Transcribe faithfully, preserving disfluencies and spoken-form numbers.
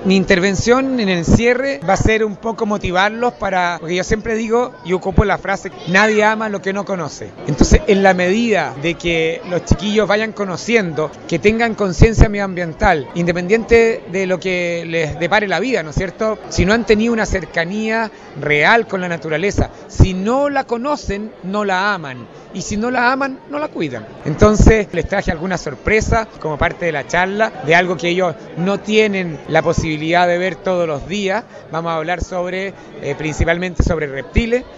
Mi intervención en el cierre va a ser un poco motivarlos para, porque yo siempre digo y ocupo la frase, nadie ama lo que no conoce. Entonces, en la medida de que los chiquillos vayan conociendo, que tengan conciencia medioambiental, independiente de lo que les depare la vida, ¿no es cierto? Si no han tenido una cercanía real con la naturaleza, si no la conocen, no la aman. Y si no la aman, no la cuidan. Entonces, les traje alguna sorpresa como parte de la charla, de algo que ellos no tienen la posibilidad de ver todos los días. Vamos a hablar sobre, eh, principalmente sobre reptiles.